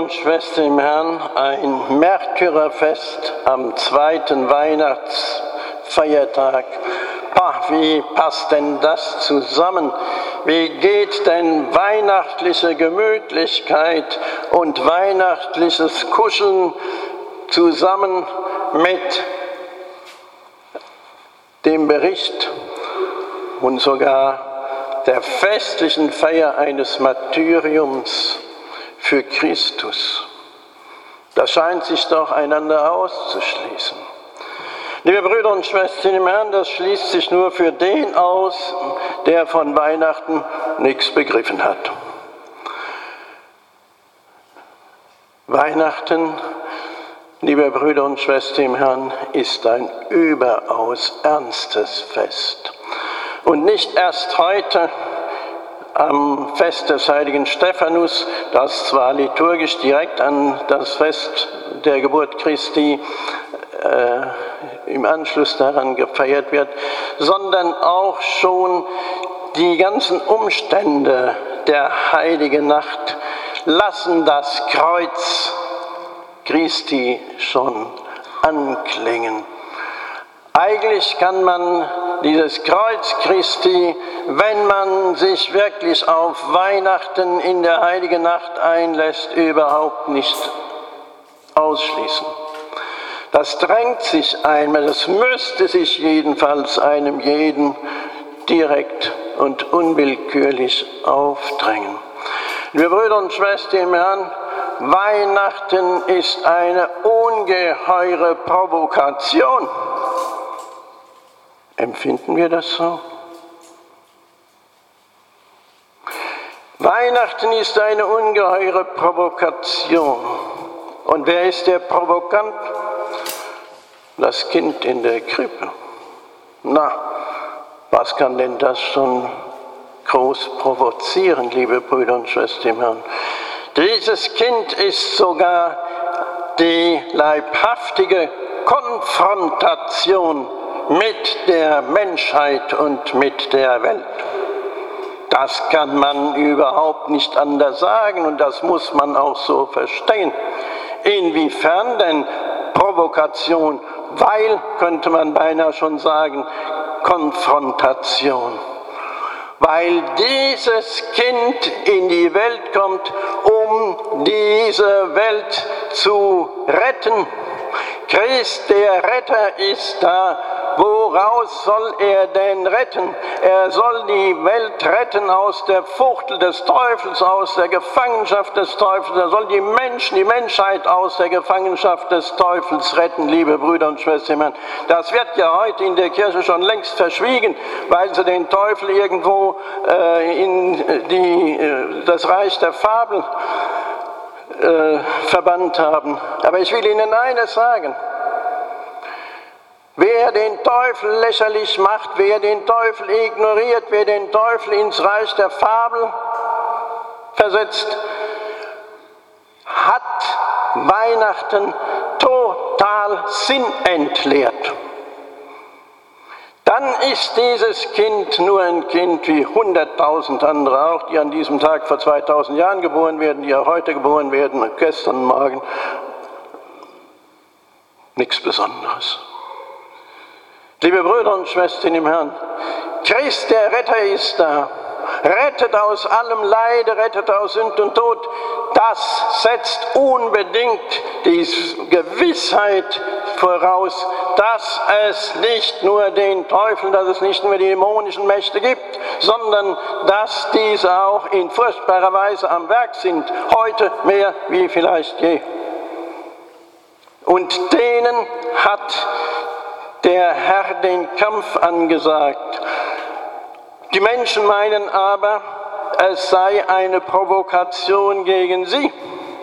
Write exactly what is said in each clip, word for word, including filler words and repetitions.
und Schwestern im Herrn, ein Märtyrerfest am zweiten Weihnachtsfeiertag. Ach, wie passt denn das zusammen? Wie geht denn weihnachtliche Gemütlichkeit und weihnachtliches Kuscheln zusammen mit dem Bericht und sogar der festlichen Feier eines Martyriums für Christus? Das scheint sich doch einander auszuschließen. Liebe Brüder und Schwestern im Herrn, das schließt sich nur für den aus, der von Weihnachten nichts begriffen hat. Weihnachten, liebe Brüder und Schwestern im Herrn, ist ein überaus ernstes Fest. Und nicht erst heute am Fest des heiligen Stephanus, das zwar liturgisch direkt an das Fest der Geburt Christi äh, im Anschluss daran gefeiert wird, sondern auch schon die ganzen Umstände der heiligen Nacht lassen das Kreuz Christi schon anklingen. Eigentlich kann man dieses Kreuz Christi, wenn man sich wirklich auf Weihnachten in der heiligen Nacht einlässt, überhaupt nicht ausschließen. Das drängt sich einmal, das müsste sich jedenfalls einem jeden direkt und unwillkürlich aufdrängen. Liebe Brüder und Schwestern im Herrn, Weihnachten ist eine ungeheure Provokation. Empfinden wir das so? Weihnachten ist eine ungeheure Provokation. Und wer ist der Provokant? Das Kind in der Krippe. Na, was kann denn das schon groß provozieren, liebe Brüder und Schwestern im Herrn? Dieses Kind ist sogar die leibhaftige Konfrontation mit der Menschheit und mit der Welt. Das kann man überhaupt nicht anders sagen und das muss man auch so verstehen. Inwiefern denn Provokation? Weil, könnte man beinahe schon sagen, Konfrontation. Weil dieses Kind in die Welt kommt, um diese Welt zu retten. Christ, der Retter, ist da. Woraus soll er denn retten? Er soll die Welt retten aus der Fuchtel des Teufels, aus der Gefangenschaft des Teufels. Er soll die Menschen, die Menschheit aus der Gefangenschaft des Teufels retten, liebe Brüder und Schwestern. Das wird ja heute in der Kirche schon längst verschwiegen, weil sie den Teufel irgendwo äh, in die, äh, das Reich der Fabel äh, verbannt haben. Aber ich will Ihnen eines sagen. Wer den Teufel lächerlich macht, wer den Teufel ignoriert, wer den Teufel ins Reich der Fabel versetzt, hat Weihnachten total sinnentleert. Dann ist dieses Kind nur ein Kind wie hunderttausend andere auch, die an diesem Tag vor zweitausend Jahren geboren werden, die auch heute geboren werden und gestern und morgen. Nichts Besonderes. Liebe Brüder und Schwestern im Herrn, Christ, der Retter, ist da. Rettet aus allem Leid, rettet aus Sünd und Tod. Das setzt unbedingt die Gewissheit voraus, dass es nicht nur den Teufel, dass es nicht nur die dämonischen Mächte gibt, sondern dass diese auch in furchtbarer Weise am Werk sind, heute mehr wie vielleicht je. Und denen hat der Herr den Kampf angesagt. Die Menschen meinen aber, es sei eine Provokation gegen sie.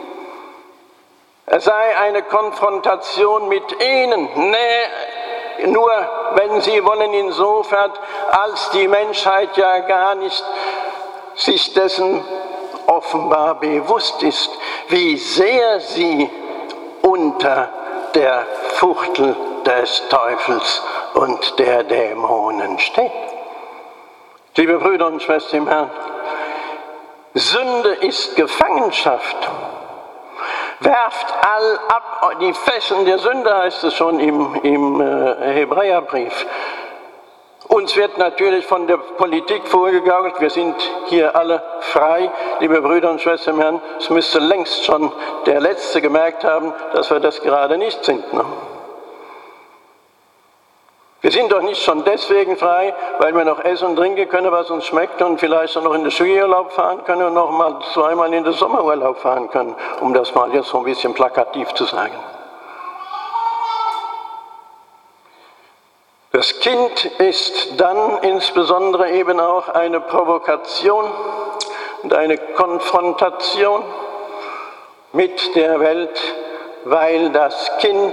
Es sei eine Konfrontation mit ihnen. Nee, nur wenn sie wollen, insofern, als die Menschheit ja gar nicht sich dessen offenbar bewusst ist, wie sehr sie unter der Fuchtel des Teufels und der Dämonen steht. Liebe Brüder und Schwestern im Herrn, Sünde ist Gefangenschaft. Werft all ab, die Fesseln der Sünde, heißt es schon im, im äh, Hebräerbrief. Uns wird natürlich von der Politik vorgegaukelt, wir sind hier alle frei, liebe Brüder und Schwestern im Herrn. Es müsste längst schon der Letzte gemerkt haben, dass wir das gerade nicht sind. Ne? Wir sind doch nicht schon deswegen frei, weil wir noch essen und trinken können, was uns schmeckt und vielleicht auch noch in den Skiurlaub fahren können und noch mal zweimal in den Sommerurlaub fahren können, um das mal jetzt so ein bisschen plakativ zu sagen. Das Kind ist dann insbesondere eben auch eine Provokation und eine Konfrontation mit der Welt, weil das Kind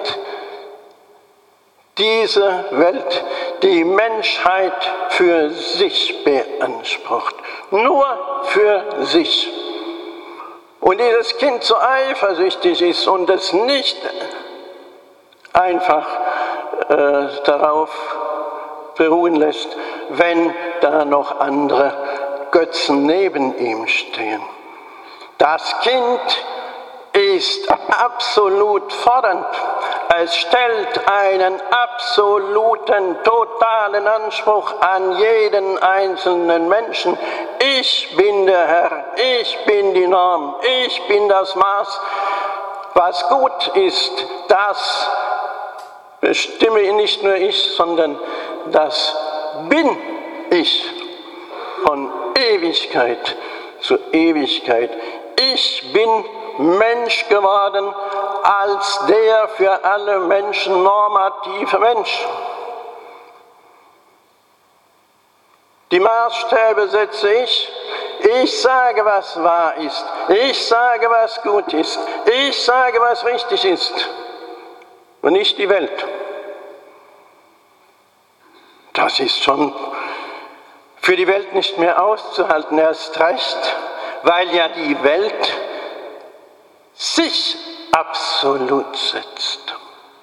diese Welt, die Menschheit für sich beansprucht. Nur für sich. Und dieses Kind so eifersüchtig ist und es nicht einfach äh, darauf beruhen lässt, wenn da noch andere Götzen neben ihm stehen. Das Kind ist absolut fordernd. Es stellt einen absoluten, totalen Anspruch an jeden einzelnen Menschen. Ich bin der Herr, ich bin die Norm, ich bin das Maß. Was gut ist, das bestimme nicht nur ich, sondern das bin ich von Ewigkeit zu Ewigkeit. Ich bin Mensch geworden als der für alle Menschen normative Mensch. Die Maßstäbe setze ich. Ich sage, was wahr ist. Ich sage, was gut ist. Ich sage, was richtig ist. Und nicht die Welt. Das ist schon für die Welt nicht mehr auszuhalten. Erst recht, weil ja die Welt sich absolut setzt.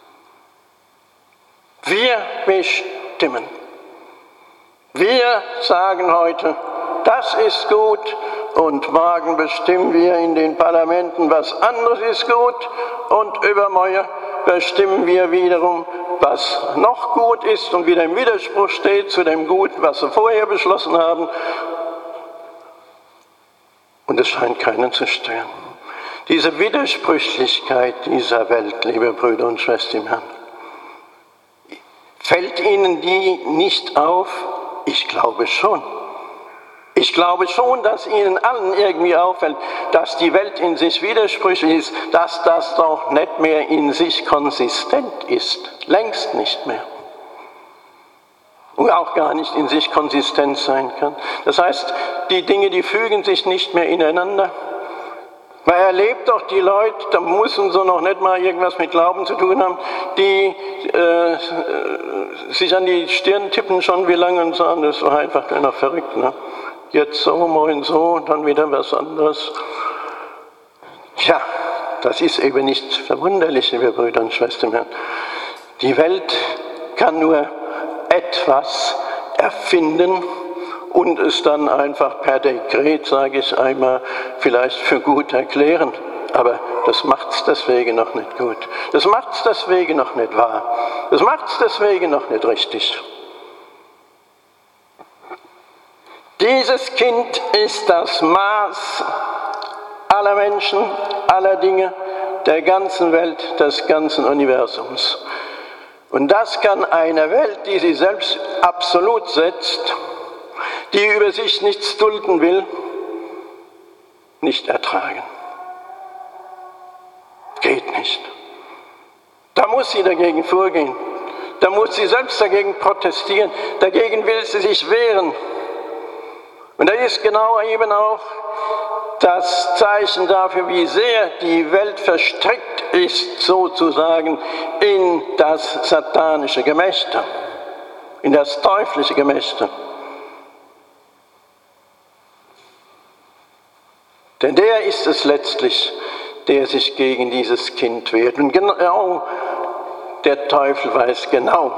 Wir bestimmen. Wir sagen heute, das ist gut, und morgen bestimmen wir in den Parlamenten, was anderes ist gut, und übermorgen bestimmen wir wiederum, was noch gut ist und wieder im Widerspruch steht zu dem Gut, was wir vorher beschlossen haben. Und es scheint keinen zu stören. Diese Widersprüchlichkeit dieser Welt, liebe Brüder und Schwestern im Herrn, fällt Ihnen die nicht auf? Ich glaube schon. Ich glaube schon, dass Ihnen allen irgendwie auffällt, dass die Welt in sich widersprüchlich ist, dass das doch nicht mehr in sich konsistent ist. Längst nicht mehr. Und auch gar nicht in sich konsistent sein kann. Das heißt, die Dinge, die fügen sich nicht mehr ineinander. Man erlebt doch die Leute, da müssen sie noch nicht mal irgendwas mit Glauben zu tun haben, die äh, sich an die Stirn tippen schon wie lange und sagen, das ist doch einfach einer verrückt. Ne? Jetzt so, morgen so, dann wieder was anderes. Tja, das ist eben nicht verwunderlich, liebe Brüder und Schwestern. Die Welt kann nur etwas erfinden und es dann einfach per Dekret, sage ich einmal, vielleicht für gut erklären. Aber das macht es deswegen noch nicht gut. Das macht es deswegen noch nicht wahr. Das macht es deswegen noch nicht richtig. Dieses Kind ist das Maß aller Menschen, aller Dinge, der ganzen Welt, des ganzen Universums. Und das kann eine Welt, die sich selbst absolut setzt, die über sich nichts dulden will, nicht ertragen. Geht nicht. Da muss sie dagegen vorgehen. Da muss sie selbst dagegen protestieren. Dagegen will sie sich wehren. Und das ist genau eben auch das Zeichen dafür, wie sehr die Welt verstrickt ist, sozusagen, in das satanische Gemächte, in das teuflische Gemächte. Denn der ist es letztlich, der sich gegen dieses Kind wehrt. Und genau, der Teufel weiß genau,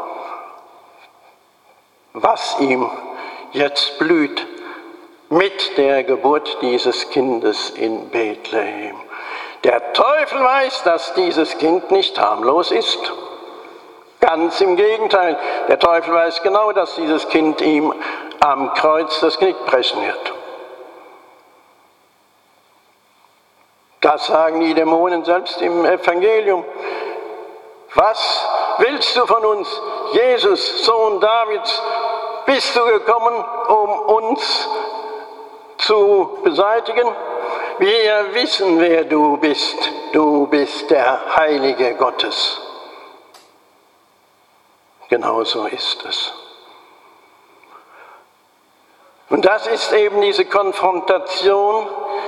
was ihm jetzt blüht mit der Geburt dieses Kindes in Bethlehem. Der Teufel weiß, dass dieses Kind nicht harmlos ist. Ganz im Gegenteil, der Teufel weiß genau, dass dieses Kind ihm am Kreuz das Genick brechen wird. Das sagen die Dämonen selbst im Evangelium. Was willst du von uns, Jesus, Sohn Davids? Bist du gekommen, um uns zu beseitigen? Wir wissen, wer du bist. Du bist der Heilige Gottes. Genau so ist es. Und das ist eben diese Konfrontation,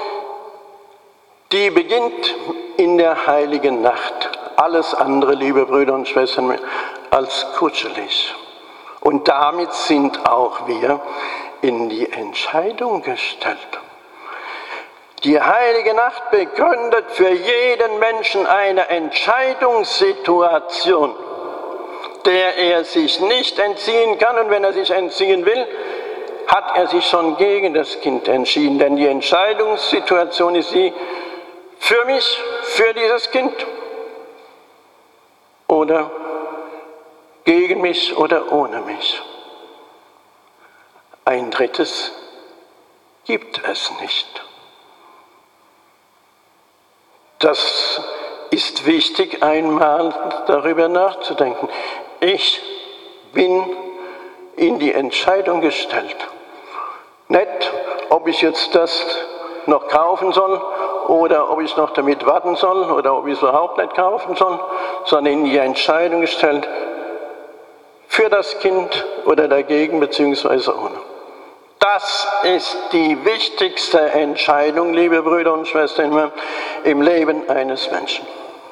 die beginnt in der heiligen Nacht. Alles andere, liebe Brüder und Schwestern, als kuschelig. Und damit sind auch wir in die Entscheidung gestellt. Die heilige Nacht begründet für jeden Menschen eine Entscheidungssituation, der er sich nicht entziehen kann. Und wenn er sich entziehen will, hat er sich schon gegen das Kind entschieden. Denn die Entscheidungssituation ist sie, für mich, für dieses Kind oder gegen mich oder ohne mich. Ein drittes gibt es nicht. Das ist wichtig, einmal darüber nachzudenken. Ich bin in die Entscheidung gestellt. Nicht, ob ich jetzt das noch kaufen soll oder ob ich noch damit warten soll oder ob ich es überhaupt nicht kaufen soll, sondern in die Entscheidung gestellt, für das Kind oder dagegen beziehungsweise ohne. Das ist die wichtigste Entscheidung, liebe Brüder und Schwestern, im Leben eines Menschen.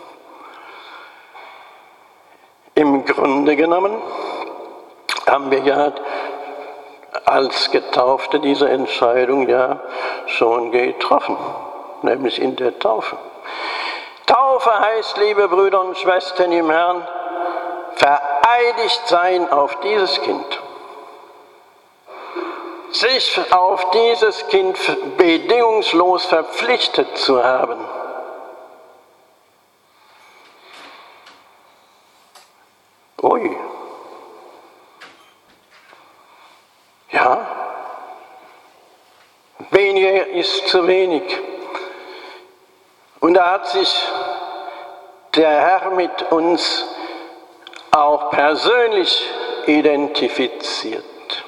Im Grunde genommen haben wir ja als Getaufte diese Entscheidung ja schon getroffen, nämlich in der Taufe. Taufe heißt, liebe Brüder und Schwestern im Herrn, vereidigt sein auf dieses Kind. Sich auf dieses Kind bedingungslos verpflichtet zu haben. Ui. Ja. Weniger ist zu wenig. Und da hat sich der Herr mit uns auch persönlich identifiziert.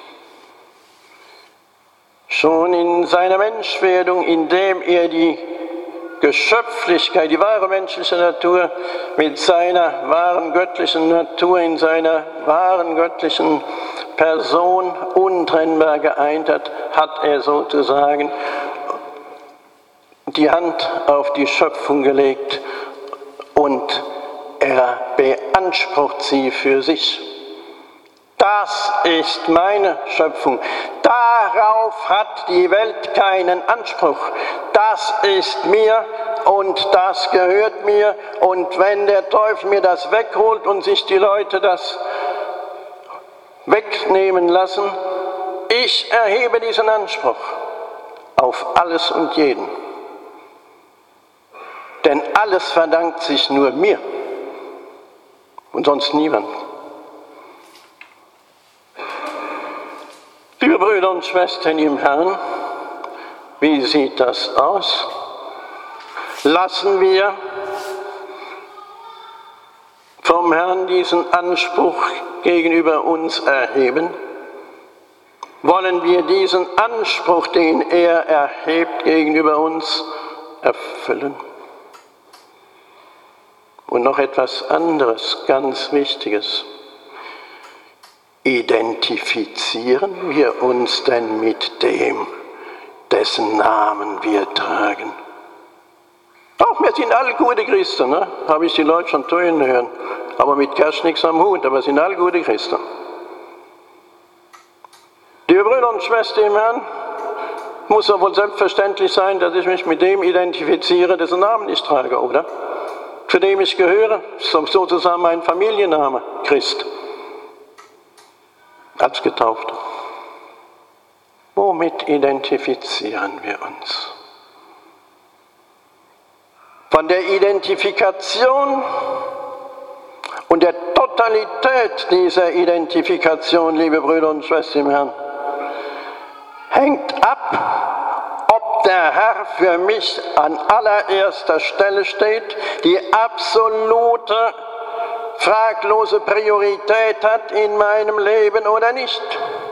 Schon in seiner Menschwerdung, indem er die Geschöpflichkeit, die wahre menschliche Natur mit seiner wahren göttlichen Natur, in seiner wahren göttlichen Person untrennbar geeint hat, hat er sozusagen die Hand auf die Schöpfung gelegt und er beansprucht sie für sich. Das ist meine Schöpfung. Darauf hat die Welt keinen Anspruch. Das ist mir und das gehört mir. Und wenn der Teufel mir das wegholt und sich die Leute das wegnehmen lassen, ich erhebe diesen Anspruch auf alles und jeden. Denn alles verdankt sich nur mir und sonst niemand. Liebe Brüder und Schwestern im Herrn, wie sieht das aus? Lassen wir vom Herrn diesen Anspruch gegenüber uns erheben? Wollen wir diesen Anspruch, den er erhebt, gegenüber uns erfüllen? Und noch etwas anderes, ganz Wichtiges. Identifizieren wir uns denn mit dem, dessen Namen wir tragen? Auch wir sind alle gute Christen, ne? Habe ich die Leute schon tun hören. Aber mit Kirche nichts am Hut, aber wir sind alle gute Christen. Liebe Brüder und Schwestern im Herrn, muss doch wohl selbstverständlich sein, dass ich mich mit dem identifiziere, dessen Namen ich trage, oder? Zu dem ich gehöre, sozusagen mein Familienname, Christ. Als Getaufter. Womit identifizieren wir uns? Von der Identifikation und der Totalität dieser Identifikation, liebe Brüder und Schwestern im Herrn, hängt ab, ob der Herr für mich an allererster Stelle steht, die absolute, fraglose Priorität hat in meinem Leben oder nicht.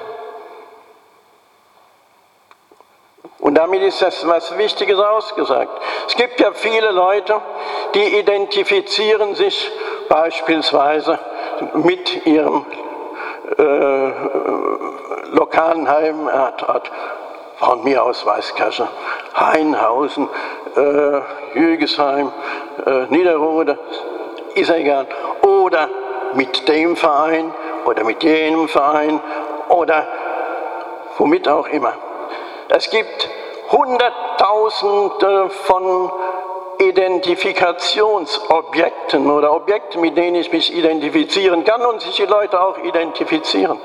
Und damit ist das was Wichtiges ausgesagt. Es gibt ja viele Leute, die identifizieren sich beispielsweise mit ihrem äh, lokalen Heimatort, von mir aus Weißkirche, Hainhausen, äh, Jügesheim, äh, Niederrode, ist ja egal. Oder mit dem Verein oder mit jenem Verein oder womit auch immer. Es gibt Hunderttausende von Identifikationsobjekten oder Objekten, mit denen ich mich identifizieren kann und sich die Leute auch identifizieren.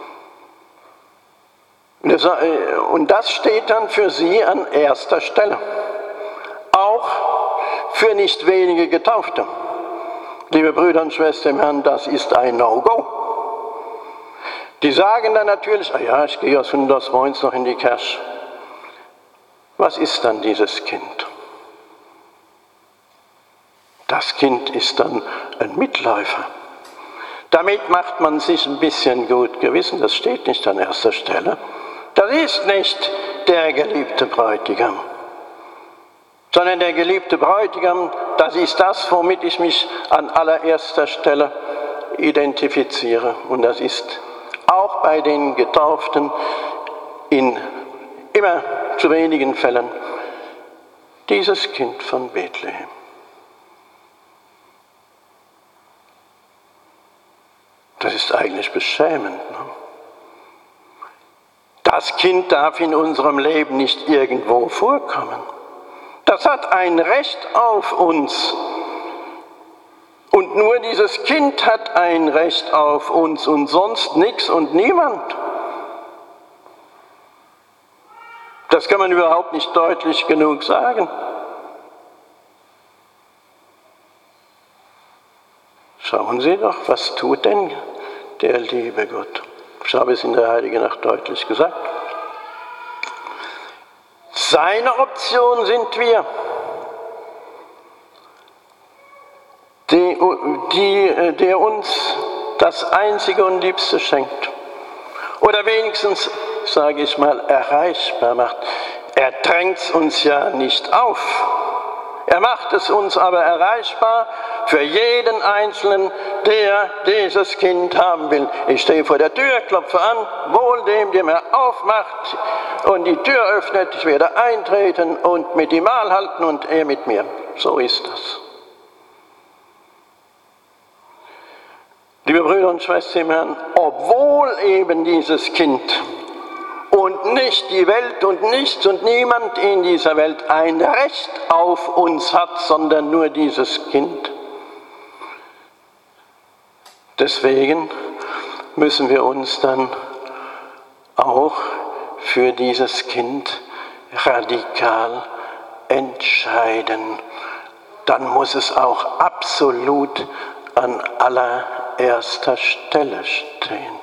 Und das steht dann für sie an erster Stelle. Auch für nicht wenige Getaufte. Liebe Brüder und Schwestern im Herrn, das ist ein No-Go. Die sagen dann natürlich, ah ja, ich gehe aus Hundersmoins noch in die Kirche. Was ist dann dieses Kind? Das Kind ist dann ein Mitläufer. Damit macht man sich ein bisschen gut gewissen, das steht nicht an erster Stelle. Das ist nicht der geliebte Bräutigam, sondern der geliebte Bräutigam, das ist das, womit ich mich an allererster Stelle identifiziere. Und das ist auch bei den Getauften in immer zu wenigen Fällen dieses Kind von Bethlehem. Das ist eigentlich beschämend. Ne? Das Kind darf in unserem Leben nicht irgendwo vorkommen. Das hat ein Recht auf uns. Und nur dieses Kind hat ein Recht auf uns und sonst nichts und niemand. Das kann man überhaupt nicht deutlich genug sagen. Schauen Sie doch, was tut denn der liebe Gott? Ich habe es in der Heiligen Nacht deutlich gesagt. Seine Option sind wir, die, die, der uns das Einzige und Liebste schenkt. Oder wenigstens, sage ich mal, erreichbar macht. Er drängt es uns ja nicht auf. Er macht es uns aber erreichbar für jeden Einzelnen, der dieses Kind haben will. Ich stehe vor der Tür, klopfe an, wohl dem, der mir aufmacht und die Tür öffnet. Ich werde eintreten und mit ihm Mahl halten und er mit mir. So ist das. Liebe Brüder und Schwestern im Herrn, obwohl eben dieses Kind und nicht die Welt und nichts und niemand in dieser Welt ein Recht auf uns hat, sondern nur dieses Kind. Deswegen müssen wir uns dann auch für dieses Kind radikal entscheiden. Dann muss es auch absolut an allererster Stelle stehen.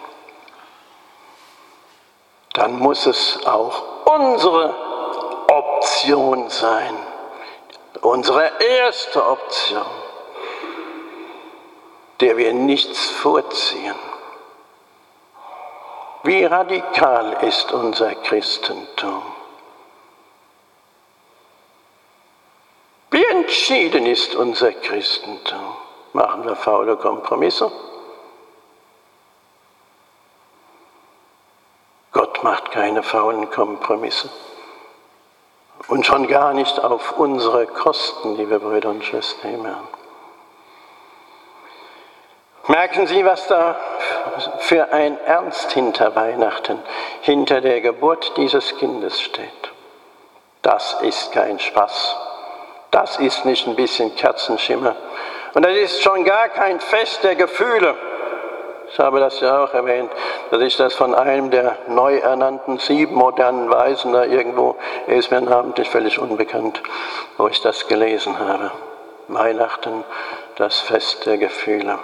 Dann muss es auch unsere Option sein, unsere erste Option, der wir nichts vorziehen. Wie radikal ist unser Christentum? Wie entschieden ist unser Christentum? Machen wir faule Kompromisse? Gott macht keine faulen Kompromisse. Und schon gar nicht auf unsere Kosten, liebe Brüder und Schwestern im Herrn. Merken Sie, was da für ein Ernst hinter Weihnachten, hinter der Geburt dieses Kindes steht. Das ist kein Spaß. Das ist nicht ein bisschen Kerzenschimmer. Und das ist schon gar kein Fest der Gefühle. Ich habe das ja auch erwähnt, dass ich das von einem der neu ernannten sieben modernen Weisen da irgendwo, er ist mir namentlich völlig unbekannt, wo ich das gelesen habe. Weihnachten, das Fest der Gefühle.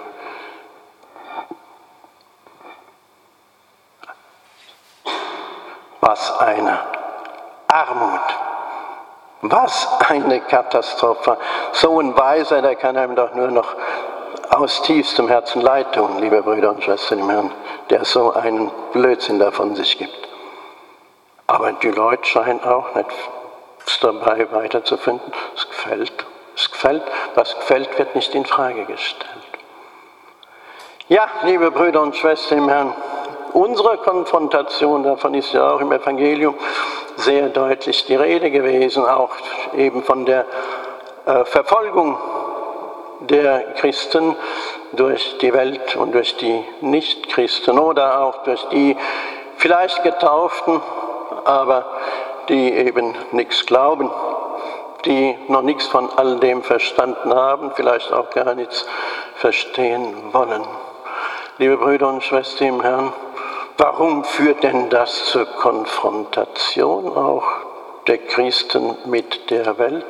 Was eine Armut, was eine Katastrophe. So ein Weiser, der kann einem doch nur noch aus tiefstem Herzen leid tun, liebe Brüder und Schwestern im Herrn, der so einen Blödsinn da von sich gibt. Aber die Leute scheinen auch nicht dabei weiterzufinden. Es gefällt, es gefällt, was gefällt, wird nicht in Frage gestellt. Ja, liebe Brüder und Schwestern im Herrn, unsere Konfrontation, davon ist ja auch im Evangelium sehr deutlich die Rede gewesen, auch eben von der äh, Verfolgung der Christen durch die Welt und durch die Nichtchristen oder auch durch die vielleicht Getauften, aber die eben nichts glauben, die noch nichts von all dem verstanden haben, vielleicht auch gar nichts verstehen wollen. Liebe Brüder und Schwestern im Herrn, warum führt denn das zur Konfrontation auch der Christen mit der Welt?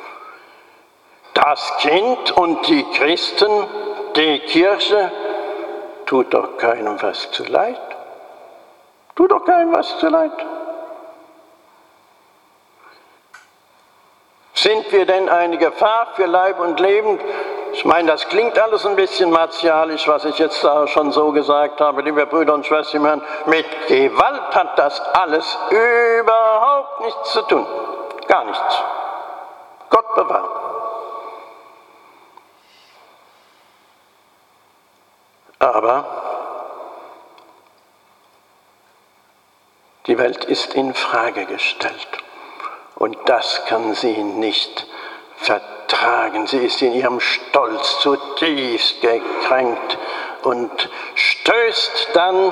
Das Kind und die Christen, die Kirche, tut doch keinem was zu leid. Tut doch keinem was zu leid. Sind wir denn eine Gefahr für Leib und Leben? Ich meine, das klingt alles ein bisschen martialisch, was ich jetzt da schon so gesagt habe, liebe Brüder und Schwestern im Herrn. Mit Gewalt hat das alles überhaupt nichts zu tun. Gar nichts. Gott bewahre. Aber die Welt ist in Frage gestellt und das kann sie nicht vertragen. Sie ist in ihrem Stolz zutiefst gekränkt und stößt dann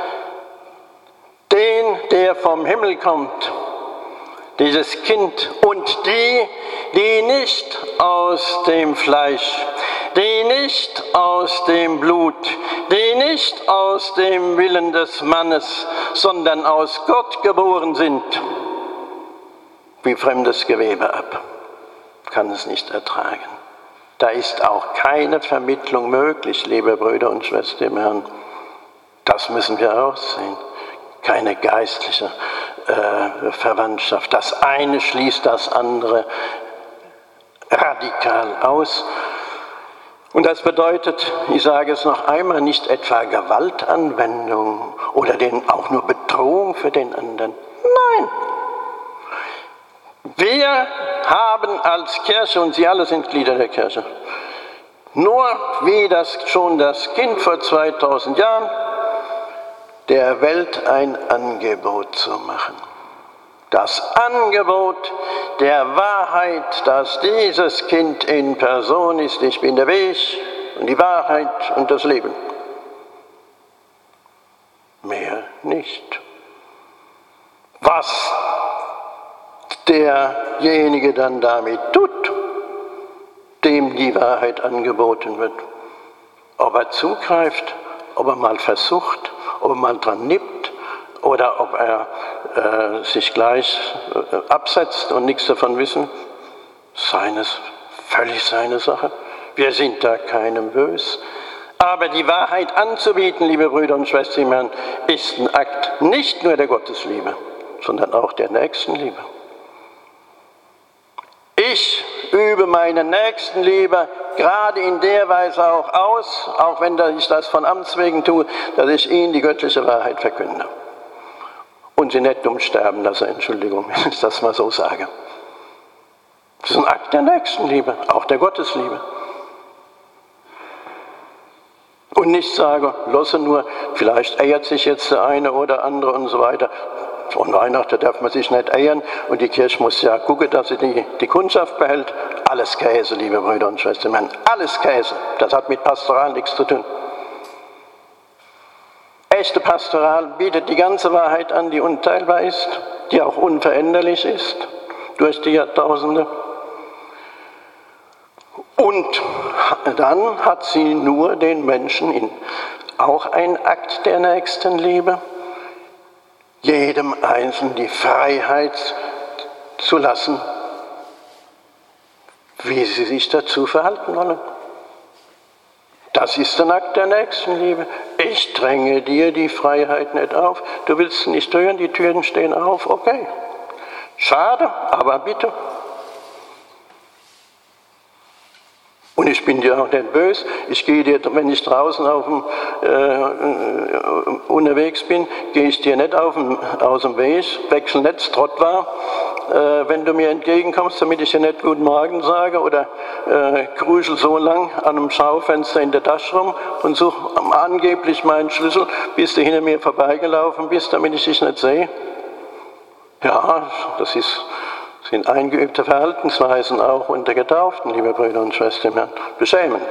den, der vom Himmel kommt, dieses Kind und die, die nicht aus dem Fleisch, die nicht aus dem Blut, die nicht aus dem Willen des Mannes, sondern aus Gott geboren sind, wie fremdes Gewebe ab, kann es nicht ertragen. Da ist auch keine Vermittlung möglich, liebe Brüder und Schwestern im Herrn. Das müssen wir auch sehen. Keine geistliche äh, Verwandtschaft. Das eine schließt das andere radikal aus. Und das bedeutet, ich sage es noch einmal, nicht etwa Gewaltanwendung oder den, auch nur Bedrohung für den anderen. Nein. Wir haben als Kirche, und Sie alle sind Glieder der Kirche, nur wie das schon das Kind vor zweitausend Jahren, der Welt ein Angebot zu machen. Das Angebot der Wahrheit, dass dieses Kind in Person ist. Ich bin der Weg und die Wahrheit und das Leben. Mehr nicht. Was derjenige dann damit tut, dem die Wahrheit angeboten wird, ob er zugreift, ob er mal versucht, ob er mal dran nippt oder ob er äh, sich gleich äh, absetzt und nichts davon wissen, seines, völlig seine Sache. Wir sind da keinem bös. Aber die Wahrheit anzubieten, liebe Brüder und Schwestern im Herrn, ist ein Akt nicht nur der Gottesliebe, sondern auch der Nächstenliebe. Ich übe meine Nächstenliebe gerade in der Weise auch aus, auch wenn ich das von Amts wegen tue, dass ich ihnen die göttliche Wahrheit verkünde. Und sie nicht dumm sterben lasse, Entschuldigung, wenn ich das mal so sage. Das ist ein Akt der Nächstenliebe, auch der Gottesliebe. Und nicht sage, lasse nur, vielleicht eiert sich jetzt der eine oder andere und so weiter. Von Weihnachten darf man sich nicht eiern und die Kirche muss ja gucken, dass sie die, die Kundschaft behält. Alles Käse, liebe Brüder und Schwestern, alles Käse. Das hat mit Pastoral nichts zu tun. Echte Pastoral bietet die ganze Wahrheit an, die unteilbar ist, die auch unveränderlich ist durch die Jahrtausende. Und dann hat sie nur den Menschen in auch ein Akt der Nächstenliebe, jedem Einzelnen die Freiheit zu lassen, wie sie sich dazu verhalten wollen. Das ist ein Akt der Nächstenliebe. Ich dränge dir die Freiheit nicht auf. Du willst nicht hören, die Türen stehen auf. Okay. Schade, aber bitte. Und ich bin dir auch nicht böse. Ich gehe dir, wenn ich draußen auf dem, äh, unterwegs bin, gehe ich dir nicht auf dem, aus dem Weg, wechsel nicht das Trottwar, äh, wenn du mir entgegenkommst, damit ich dir nicht Guten Morgen sage oder äh, kruschel so lang an einem Schaufenster in der Tasche rum und suche angeblich meinen Schlüssel, bis du hinter mir vorbeigelaufen bist, damit ich dich nicht sehe. Ja, das ist... sind eingeübte Verhaltensweisen auch unter Getauften, liebe Brüder und Schwestern im Herrn. Beschämend.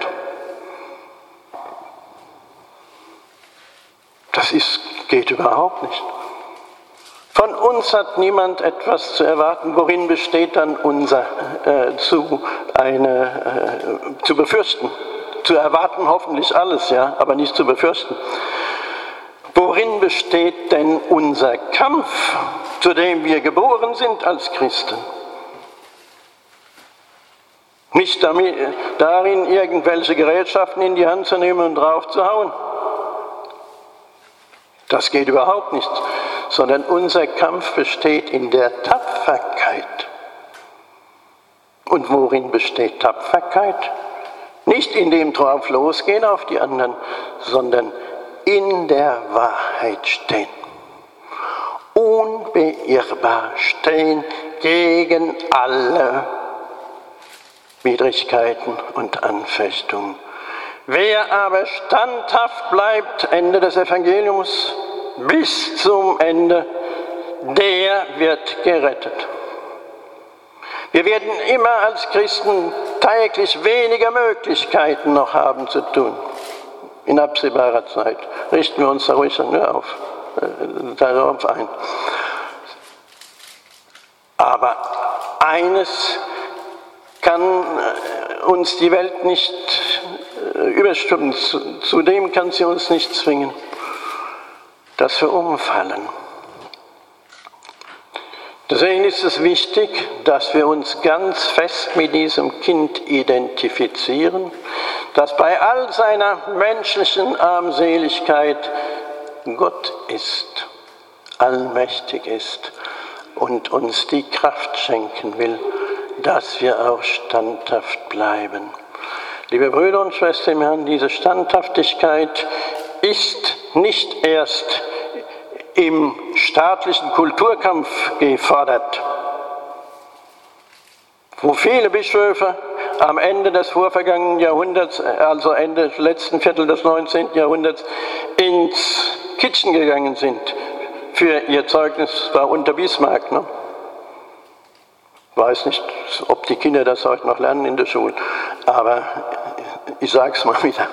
Das ist, geht überhaupt nicht. Von uns hat niemand etwas zu erwarten. Worin besteht dann unser äh, zu, eine, äh, zu befürchten? Zu erwarten hoffentlich alles, ja, aber nicht zu befürchten. Worin besteht denn unser Kampf, zu dem wir geboren sind als Christen? Nicht damit, darin, irgendwelche Gerätschaften in die Hand zu nehmen und drauf zu hauen. Das geht überhaupt nicht. Sondern unser Kampf besteht in der Tapferkeit. Und worin besteht Tapferkeit? Nicht in dem drauf losgehen auf die anderen, sondern in der Wahrheit stehen. Unbeirrbar stehen gegen alle Widrigkeiten und Anfechtungen. Wer aber standhaft bleibt, Ende des Evangeliums, bis zum Ende, der wird gerettet. Wir werden immer als Christen täglich weniger Möglichkeiten noch haben zu tun. In absehbarer Zeit. Richten wir uns da ruhig nur auf, äh, darauf ein. Aber eines kann uns die Welt nicht äh, überstimmen, zu, zu dem kann sie uns nicht zwingen, dass wir umfallen. Deswegen ist es wichtig, dass wir uns ganz fest mit diesem Kind identifizieren, das bei all seiner menschlichen Armseligkeit Gott ist, allmächtig ist und uns die Kraft schenken will, dass wir auch standhaft bleiben. Liebe Brüder und Schwestern im Herrn, diese Standhaftigkeit ist nicht erst im staatlichen Kulturkampf gefordert, wo viele Bischöfe am Ende des vorvergangenen Jahrhunderts, also Ende des letzten Viertel des neunzehnten Jahrhunderts, ins Kitchen gegangen sind für ihr Zeugnis, war unter Bismarck. Ne? Ich weiß nicht, ob die Kinder das heute noch lernen in der Schule, aber ich sage es mal wieder.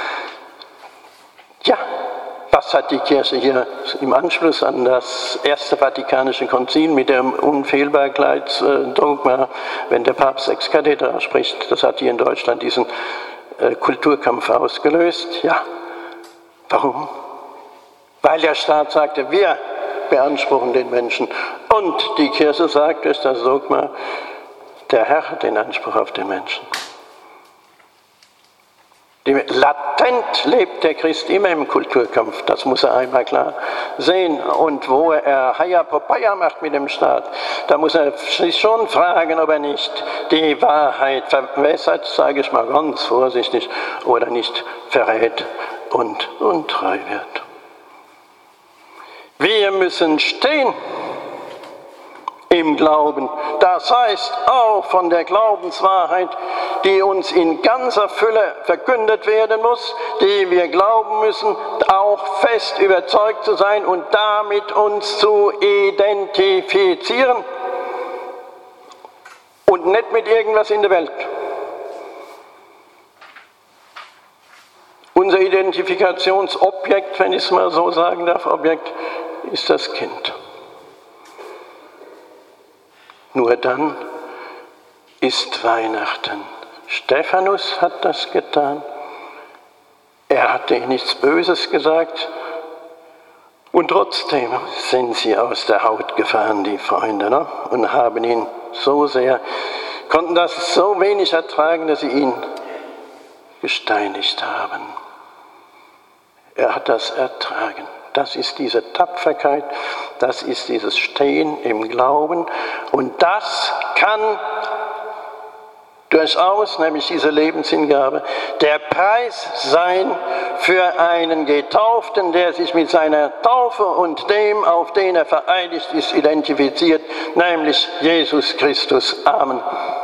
Ja, was hat die Kirche hier im Anschluss an das Erste Vatikanische Konzil mit dem Unfehlbarkeitsdogma, wenn der Papst ex cathedra spricht, das hat hier in Deutschland diesen Kulturkampf ausgelöst? Ja. Warum? Weil der Staat sagte, wir beanspruchen den Menschen. Und die Kirche sagt durch das Dogma, der Herr hat den Anspruch auf den Menschen. Latent lebt der Christ immer im Kulturkampf, das muss er einmal klar sehen. Und wo er Haya Popaya macht mit dem Staat, da muss er sich schon fragen, ob er nicht die Wahrheit verwässert, sage ich mal ganz vorsichtig, oder nicht verrät und untreu wird. Wir müssen stehen im Glauben. Das heißt auch von der Glaubenswahrheit, die uns in ganzer Fülle verkündet werden muss, die wir glauben müssen, auch fest überzeugt zu sein und damit uns zu identifizieren und nicht mit irgendwas in der Welt. Unser Identifikationsobjekt, wenn ich es mal so sagen darf, Objekt, ist das Kind. Nur dann ist Weihnachten. Stephanus hat das getan. Er Er hatte ihnen nichts Böses gesagt. Und trotzdem sind sie aus der Haut gefahren, die Freunde, ne? Und haben ihn so sehr, konnten das so wenig ertragen, dass sie ihn gesteinigt haben. Er hat das ertragen. Das ist diese Tapferkeit, das ist dieses Stehen im Glauben. Und das kann durchaus, nämlich diese Lebenshingabe, der Preis sein für einen Getauften, der sich mit seiner Taufe und dem, auf den er vereidigt ist, identifiziert, nämlich Jesus Christus. Amen.